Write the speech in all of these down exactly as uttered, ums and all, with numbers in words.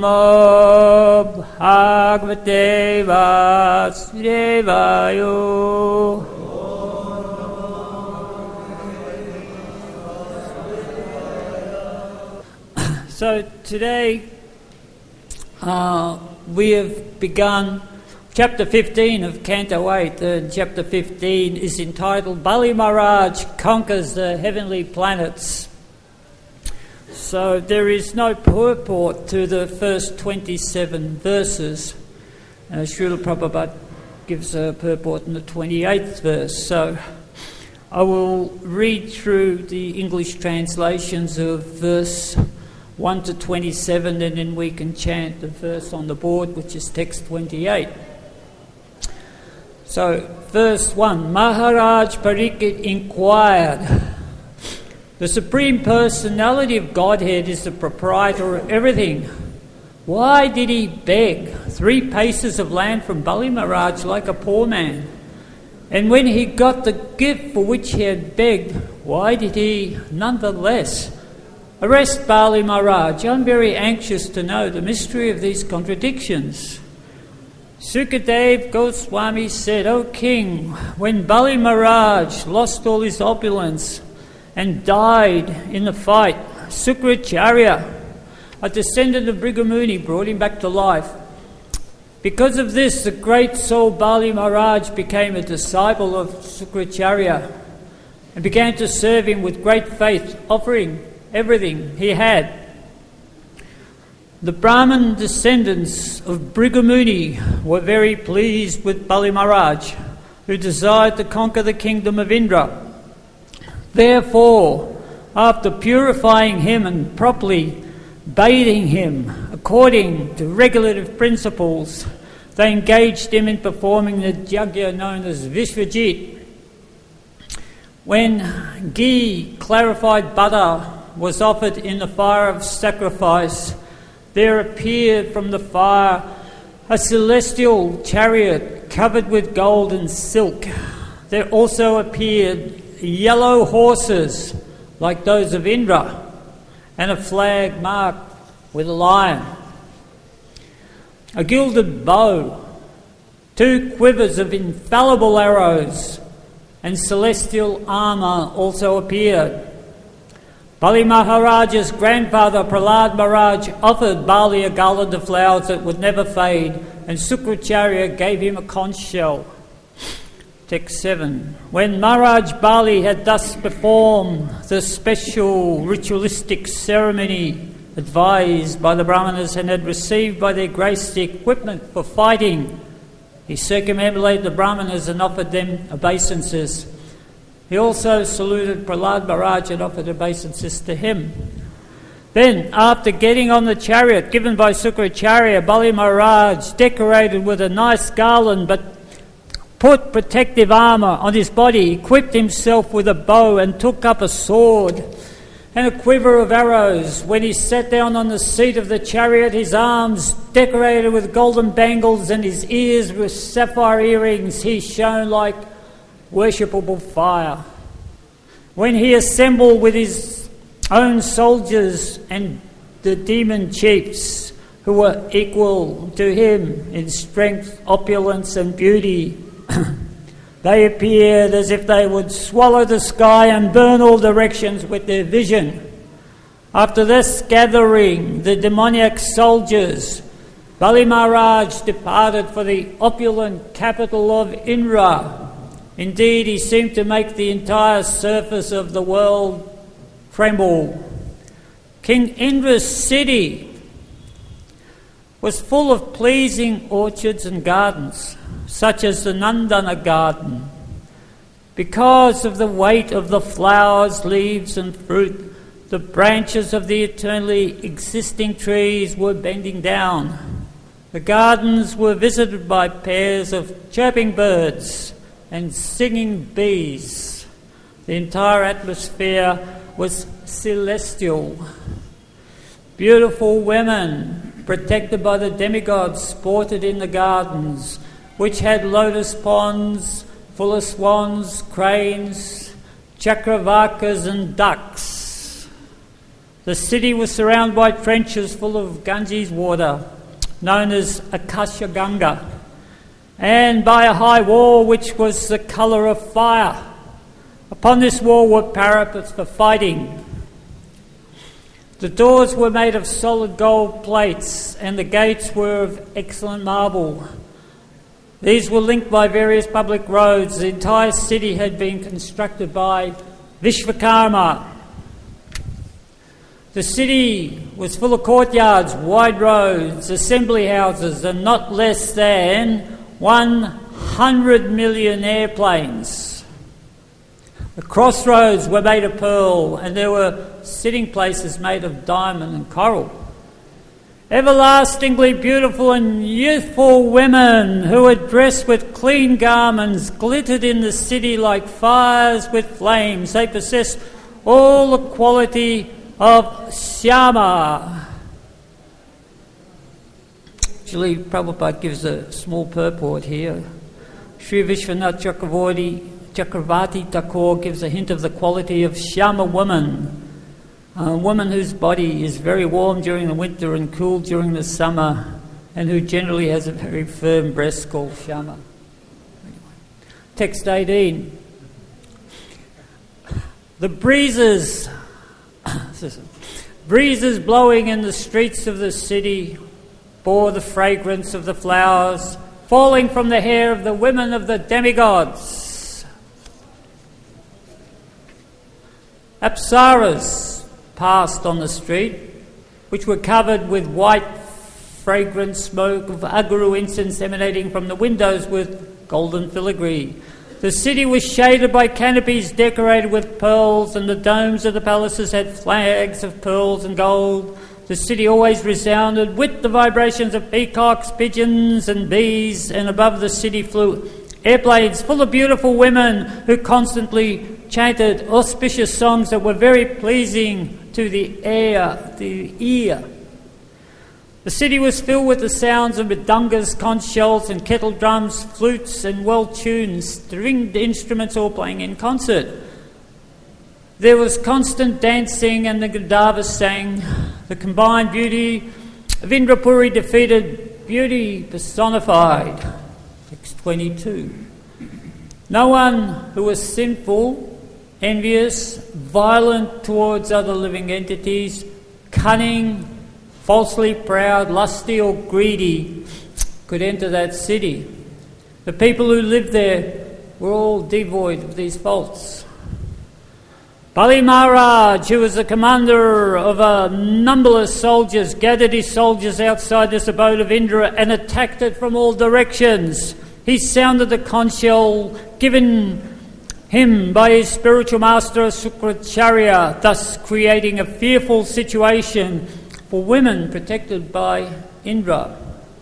Namo Bhagavate Vasudevaya. So today uh, we have begun chapter fifteen of Canto eight. Uh, chapter fifteen is entitled Bali Maharaj Conquers the Heavenly Planets. So there is no purport to the first twenty-seven verses. Uh, Srila Prabhupada gives a purport in the twenty-eighth verse. So I will read through the English translations of verse one to twenty-seven, and then we can chant the verse on the board, which is text twenty-eight. So, verse one, Maharaj Parikshit inquired, the Supreme Personality of Godhead is the proprietor of everything. Why did he beg three paces of land from Bali Maharaj like a poor man? And when he got the gift for which he had begged, why did he nonetheless arrest Bali Maharaj? I'm very anxious to know the mystery of these contradictions. Sukadev Goswami said, O king, when Bali Maharaj lost all his opulence and died in the fight, Sukracharya, a descendant of Brigamuni, brought him back to life. Because of this, the great soul Bali Maharaj became a disciple of Sukracharya and began to serve him with great faith, offering everything he had. The Brahmin descendants of Brigamuni were very pleased with Bali Maharaj, who desired to conquer the kingdom of Indra. Therefore, after purifying him and properly bathing him according to regulative principles, they engaged him in performing the yajna known as Vishvajit. When ghee, clarified butter, was offered in the fire of sacrifice, there appeared from the fire a celestial chariot covered with gold and silk. There also appeared yellow horses like those of Indra, and a flag marked with a lion. A gilded bow, two quivers of infallible arrows, and celestial armour also appeared. Bali Maharaj's grandfather Prahlad Maharaj offered Bali a garland of flowers that would never fade, and Sukracharya gave him a conch shell. Text seven. When Maharaj Bali had thus performed the special ritualistic ceremony advised by the Brahmanas and had received by their grace the equipment for fighting, he circumambulated the Brahmanas and offered them obeisances. He also saluted Prahlad Maharaj and offered obeisances to him. Then, after getting on the chariot given by Sukracharya, Bali Maharaj, decorated with a nice garland but put protective armour on his body, equipped himself with a bow and took up a sword and a quiver of arrows. When he sat down on the seat of the chariot, his arms decorated with golden bangles and his ears with sapphire earrings, he shone like worshipable fire. When he assembled with his own soldiers and the demon chiefs who were equal to him in strength, opulence and beauty, they appeared as if they would swallow the sky and burn all directions with their vision. After this gathering, the demoniac soldiers, Bali Maharaj departed for the opulent capital of Indra. Indeed, he seemed to make the entire surface of the world tremble. King Indra's city was full of pleasing orchards and gardens, such as the Nandana garden. Because of the weight of the flowers, leaves and fruit, the branches of the eternally existing trees were bending down. The gardens were visited by pairs of chirping birds and singing bees. The entire atmosphere was celestial. Beautiful women, protected by the demigods, sported in the gardens, which had lotus ponds full of swans, cranes, chakravakas and ducks. The city was surrounded by trenches full of Ganges water, known as Akasha Ganga, and by a high wall which was the colour of fire. Upon this wall were parapets for fighting. The doors were made of solid gold plates, and the gates were of excellent marble. These were linked by various public roads. The entire city had been constructed by Vishvakarma. The city was full of courtyards, wide roads, assembly houses, and not less than one hundred million airplanes. The crossroads were made of pearl, and there were sitting places made of diamond and coral. Everlastingly beautiful and youthful women who were dressed with clean garments glittered in the city like fires with flames. They possessed all the quality of Shyama. Actually, Prabhupada gives a small purport here. Sri Vishwanath Chakravarti, Chakravarti Thakur gives a hint of the quality of Shyama woman, a woman whose body is very warm during the winter and cool during the summer, and who generally has a very firm breast called Shyama. Text eighteen. The breezes, breezes blowing in the streets of the city bore the fragrance of the flowers falling from the hair of the women of the demigods. Apsaras passed on the street, which were covered with white, fragrant smoke of aguru incense emanating from the windows with golden filigree. The city was shaded by canopies decorated with pearls, and the domes of the palaces had flags of pearls and gold. The city always resounded with the vibrations of peacocks, pigeons and bees, and above the city flew airplanes full of beautiful women who constantly chanted auspicious songs that were very pleasing to the ear. The ear. The city was filled with the sounds of mridangas, conch shells and kettle drums, flutes and well-tuned stringed instruments all playing in concert. There was constant dancing, and the Gandharvas sang. The combined beauty of Indrapuri defeated beauty personified. Text twenty-two. No one who was sinful, envious, violent towards other living entities, cunning, falsely proud, lusty or greedy could enter that city. The people who lived there were all devoid of these faults. Bali Maharaj, who was the commander of a numberless soldiers, gathered his soldiers outside this abode of Indra and attacked it from all directions. He sounded the conch shell given him by his spiritual master Sukracharya, thus creating a fearful situation for women protected by Indra.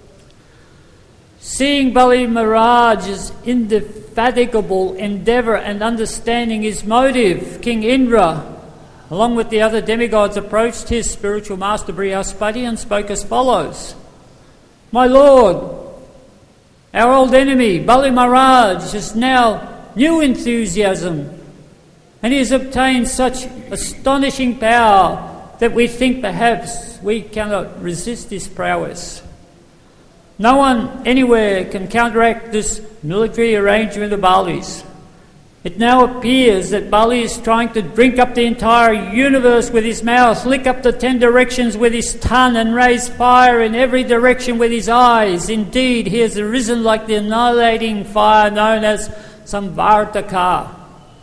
Seeing Bali Maharaj's indefatigable endeavour and understanding his motive, King Indra, along with the other demigods, approached his spiritual master Brihaspati and spoke as follows. My lord, our old enemy Bali Maharaj has now new enthusiasm, and he has obtained such astonishing power that we think perhaps we cannot resist his prowess. No one anywhere can counteract this military arrangement of Bali's. It now appears that Bali is trying to drink up the entire universe with his mouth, lick up the ten directions with his tongue, and raise fire in every direction with his eyes. Indeed, he has arisen like the annihilating fire known as Samvartaka.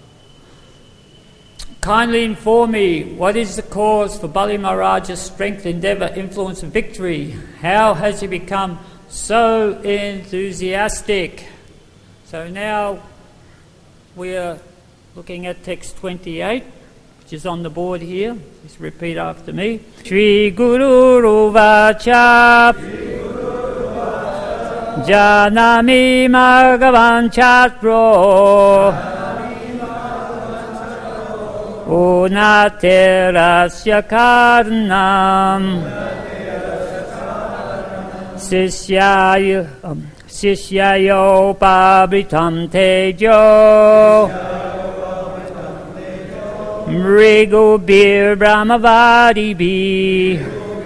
Kindly inform me, what is the cause for Bali Maharaj's strength, endeavour, influence and victory? How has he become so enthusiastic? So now we are looking at text twenty-eight, which is on the board here. Just repeat after me. Shri Guru Ruvacha Janami Bhagavan Chatro Unaterasya Karnam Sisyayo um, Sisyayo Pabritam Tejo Mrigo Bir Brahmavadi Bi.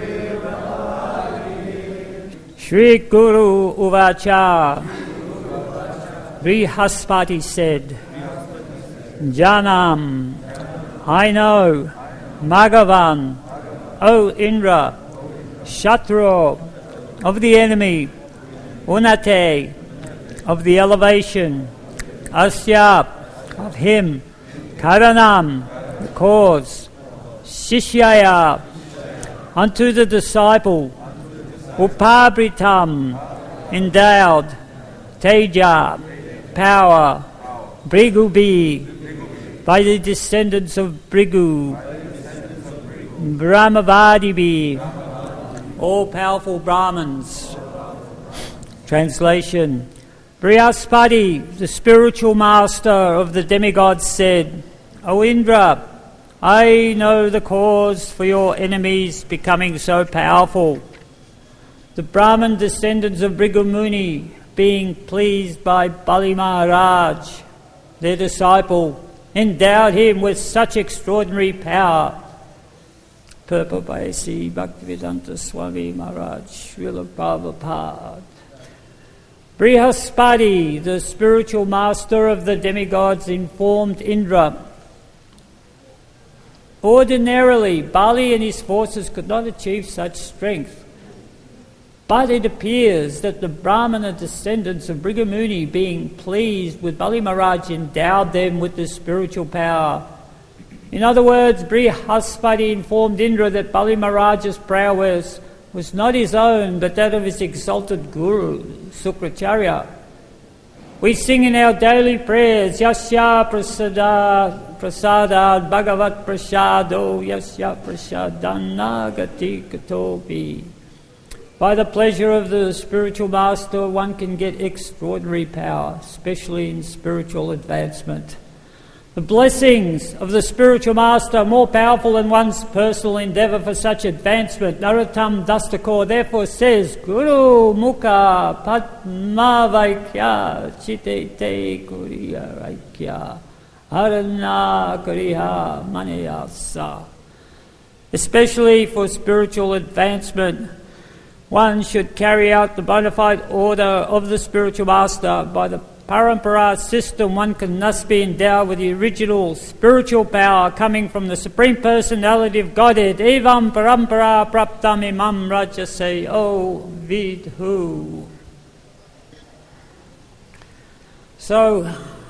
Shri Guru Uvacha. Brihaspati said, Janam, I know, Magavan, O Indra, Shatru, of the enemy, Unate, of the elevation, Asya, of him, Karanam, the cause, Shishyaya, unto the disciple, Upabritam, endowed, Teja, power, Brigubi, by the descendants of Brigu, Brahmavadibi, all powerful Brahmins. Translation. Brihaspati, the spiritual master of the demigods, said, O Indra, I know the cause for your enemies becoming so powerful. The Brahmin descendants of Bhrigu Muni, being pleased by Bali Maharaj, their disciple, endowed him with such extraordinary power. Purport by A C Bhaktivedanta Swami Maharaj, Srila Prabhupada. Brihaspati, the spiritual master of the demigods, informed Indra, ordinarily Bali and his forces could not achieve such strength. But it appears that the Brahmana descendants of Bhrigu Muni, being pleased with Bali Maharaj, endowed them with this spiritual power. In other words, Brihaspati informed Indra that Bali Maharaj's prowess was not his own, but that of his exalted guru, Sukracharya. We sing in our daily prayers, Yasya prasada, prasada bhagavat prasado, Yasya prasadana gati katobi. By the pleasure of the spiritual master, one can get extraordinary power, especially in spiritual advancement. The blessings of the spiritual master are more powerful than one's personal endeavour for such advancement. Narottam Dastakor therefore says, Guru Mukha Padma Vaikya Chite Te Kuriya Raikya Arana Kuriya Manayasa. Especially for spiritual advancement, one should carry out the bona fide order of the spiritual master. By the Parampara system, one can thus be endowed with the original spiritual power coming from the Supreme Personality of Godhead. Evam Parampara Praptam Imam Rajase O Vidhu. So,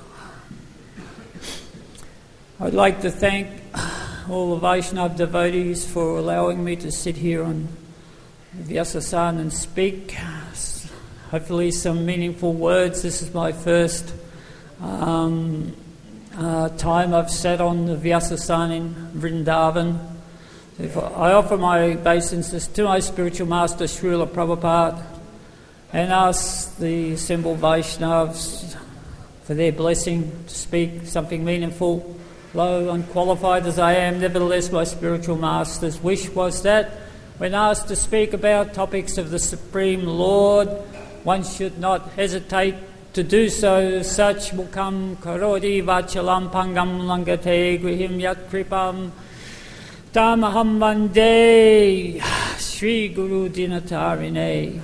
I'd like to thank all the Vaishnava devotees for allowing me to sit here on Vyasasana and speak. Hopefully some meaningful words. This is my first um, uh, time I've sat on the Vyasasana in Vrindavan. I offer my obeisances to my spiritual master Srila Prabhupada and ask the assembled Vaishnavas for their blessing to speak something meaningful. Low, unqualified as I am, nevertheless my spiritual master's wish was that when asked to speak about topics of the Supreme Lord, one should not hesitate to do so. Such mukam karoti vachalam pangam langate grihim yat kripam tamaham vande Sri Guru Dinatarine.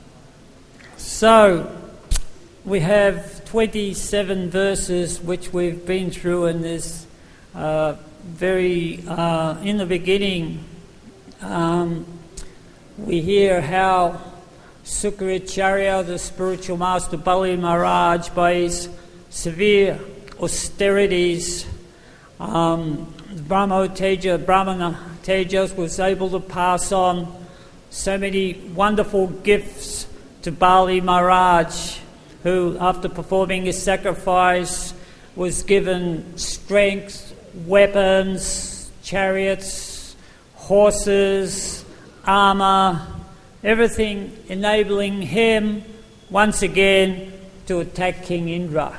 So, we have twenty-seven verses which we've been through, and there's uh, very, uh, in the beginning, um, we hear how Sukracharya, the spiritual master Bali Maharaj, by his severe austerities, um, Brahmo Teja, Brahmana Tejas was able to pass on so many wonderful gifts to Bali Maharaj, who, after performing his sacrifice, was given strength, weapons, chariots, horses, armour, everything enabling him once again to attack King Indra.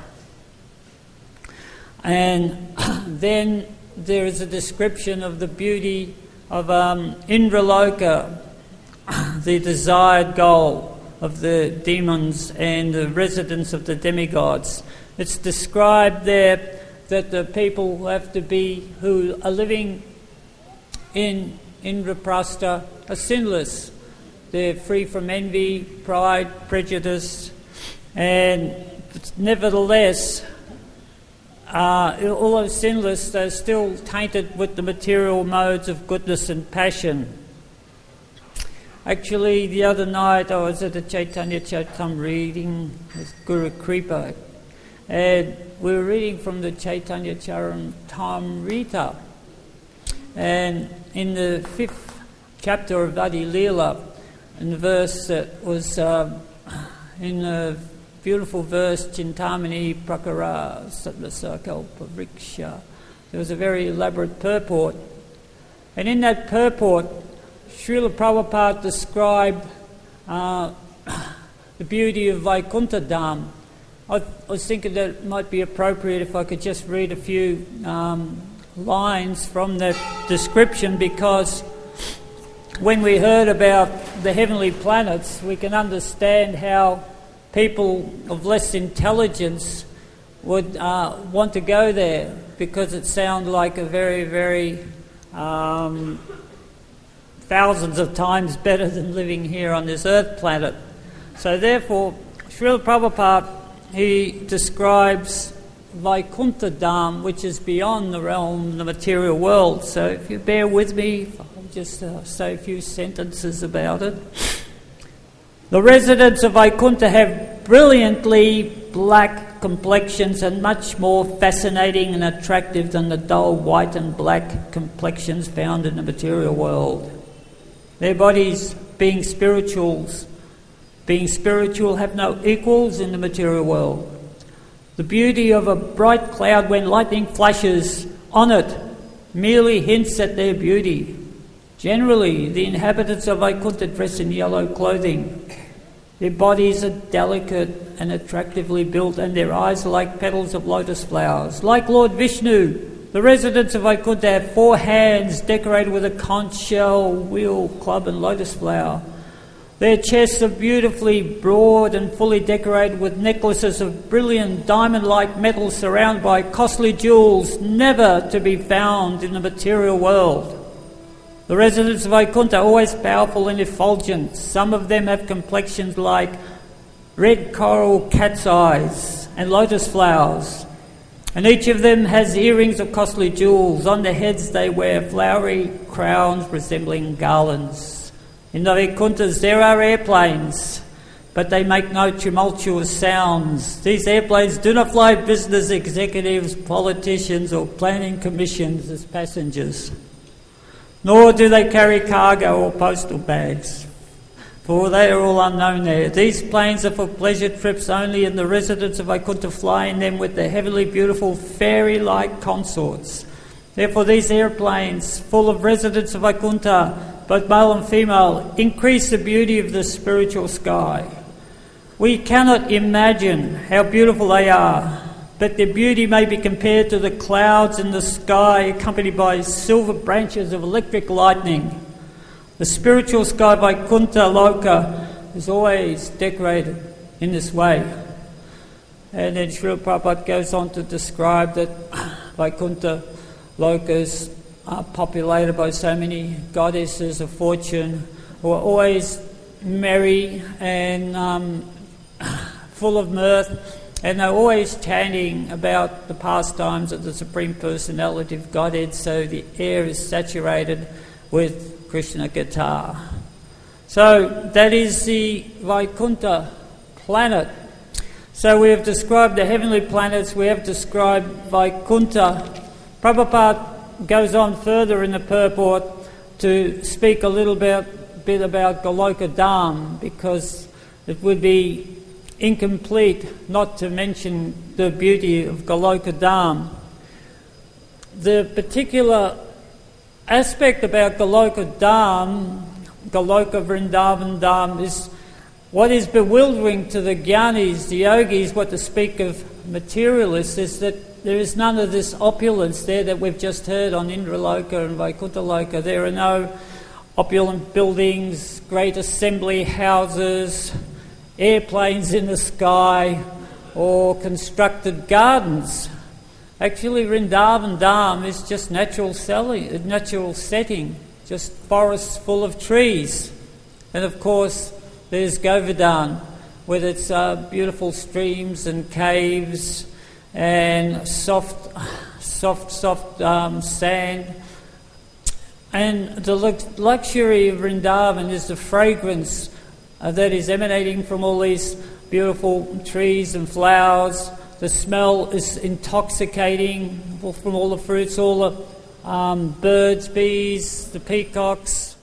And then there is a description of the beauty of um, Indraloka, the desired goal of the demons and the residence of the demigods. It's described there that the people have to be who are living in Indraprastha are sinless. They're free from envy, pride, prejudice, and nevertheless, uh, although sinless, they're still tainted with the material modes of goodness and passion. Actually, the other night I was at the Chaitanya Charitam reading with Guru Kripa, and we were reading from the Chaitanya Charitamrita, and in the fifth chapter of Adi Leela, in the verse that was um, in the beautiful verse Chintamani Prakara Sattvasakalpa Vriksha, there was a very elaborate purport, and in that purport Srila Prabhupada described uh, the beauty of Vaikuntha Dham. I, I was thinking that it might be appropriate if I could just read a few um, lines from that description, because when we heard about the heavenly planets, we can understand how people of less intelligence would uh, want to go there, because it sounds like a very, very um, thousands of times better than living here on this earth planet. So therefore, Srila Prabhupada, he describes Vaikuntha Dham, which is beyond the realm of the material world. So if you bear with me, I'll just uh, say a few sentences about it. The residents of Vaikuntha have brilliantly black complexions and much more fascinating and attractive than the dull white and black complexions found in the material world. Their bodies, being spirituals, being spiritual, have no equals in the material world. The beauty of a bright cloud when lightning flashes on it merely hints at their beauty. Generally, the inhabitants of Vaikuntha dress in yellow clothing. Their bodies are delicate and attractively built, and their eyes are like petals of lotus flowers. Like Lord Vishnu, the residents of Vaikuntha have four hands decorated with a conch shell, wheel, club and lotus flower. Their chests are beautifully broad and fully decorated with necklaces of brilliant diamond-like metal surrounded by costly jewels never to be found in the material world. The residents of Vaikuntha are always powerful and effulgent. Some of them have complexions like red coral cat's eyes and lotus flowers. And each of them has earrings of costly jewels. On their heads they wear flowery crowns resembling garlands. In the Vaikunthas there are airplanes, but they make no tumultuous sounds. These airplanes do not fly business executives, politicians or planning commissions as passengers. Nor do they carry cargo or postal bags, for they are all unknown there. These planes are for pleasure trips only, and the residents of Vaikuntha fly in them with their heavenly beautiful fairy-like consorts. Therefore these airplanes, full of residents of Vaikuntha, both male and female, increase the beauty of the spiritual sky. We cannot imagine how beautiful they are, but their beauty may be compared to the clouds in the sky accompanied by silver branches of electric lightning. The spiritual sky Vaikuntha Loka is always decorated in this way. And then Srila Prabhupada goes on to describe that Vaikuntha Lokas are populated by so many goddesses of fortune who are always merry and um, full of mirth, and they're always chanting about the pastimes of the Supreme Personality of Godhead, so the air is saturated with Krishna Katha. So that is the Vaikuntha planet. So we have described the heavenly planets, we have described Vaikuntha. Prabhupada goes on further in the purport to speak a little bit, bit about Goloka Dham, because it would be incomplete not to mention the beauty of Goloka Dham. The particular aspect about Goloka Dham, Goloka Vrindavan Dham, is what is bewildering to the Gyanis, the yogis, what to speak of materialists, is that there is none of this opulence there that we've just heard on Indraloka and Vaikuntha Loka. There are no opulent buildings, great assembly houses, airplanes in the sky, or constructed gardens. Actually, Vrindavan Dham is just natural, selling, natural setting, just forests full of trees. And of course, there's Govardhan, with its uh, beautiful streams and caves and soft, soft, soft um, sand. And the luxury of Vrindavan is the fragrance uh, that is emanating from all these beautiful trees and flowers. The smell is intoxicating from all the fruits, all the um, birds, bees, the peacocks,